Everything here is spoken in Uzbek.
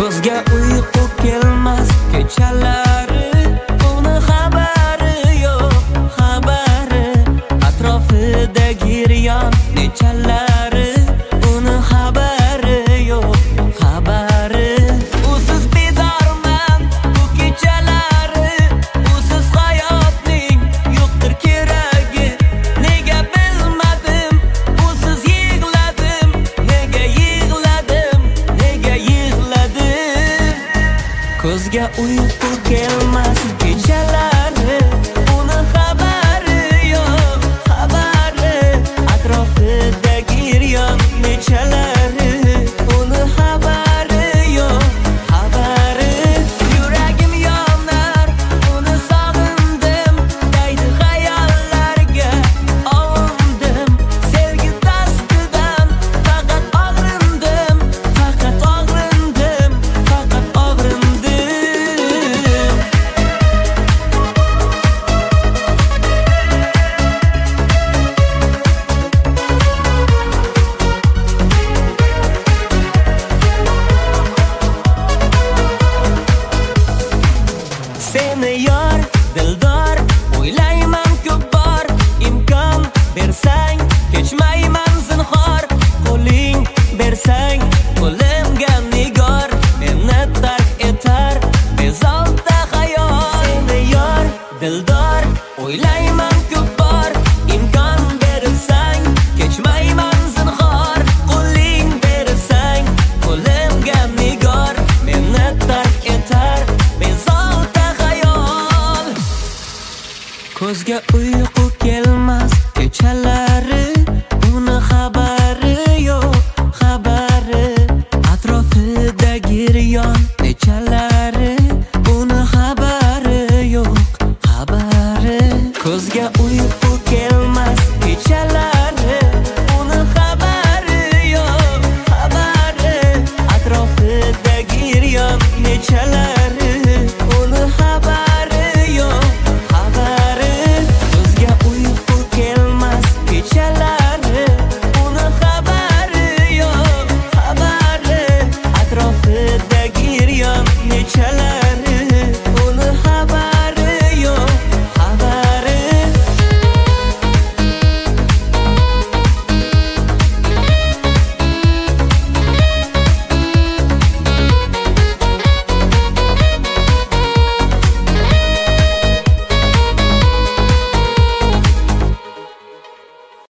Ko'zga uyqu kelmas kechalari, uni xabari yo'q, xabari. Atrofida giryon nechalari, uni xabari yo'q, xabari. Usiz bedorman bu kechalari, usiz hayotning yo'qdir keragi. Nega bilmadim, usiz yig'ladim, nega yig'ladim, nega yig'ladim. Ko'zga uyqu kelmas kechalari, uni xabari yo'q, xabari. Atrofida giryon nechalari, uni xabari yo'q, xabari. Yuragim yonar, uni sog'indim, daydi xayollarga ovundim. Sevgi dastidan faqat og'rindim, faqat og'rindim, faqat og'rindim. Seni yor, dildor, o'ylayman ko'p bor. Imkon bersang, kechmayman zinhor. Qo'ling bersang, qo'limga nigor, meni tark etar bezovta xayol. Seni yor, dildor, o'ylayman ko'p bor. Imkon bersang, kechmayman zinhor. Qo'ling bersang, qo'limga nigor, meni tark etar bezovta xayol. Ko'zga uyqu kelmas kechalari, uni xabari yo'q, xabari. Atrofida giryon nechalari, uni xabari yo'q, xabari. Ko'zga uyqu kelmas kechalari, uni xabari yo'q, xabari. Atrofida giryon nechalari, uni xabari yo'q, xabari. Ko'zga uyqu kelmas kechalari, uni xabari yo'q, xabari. Atrofida giryon nechalari.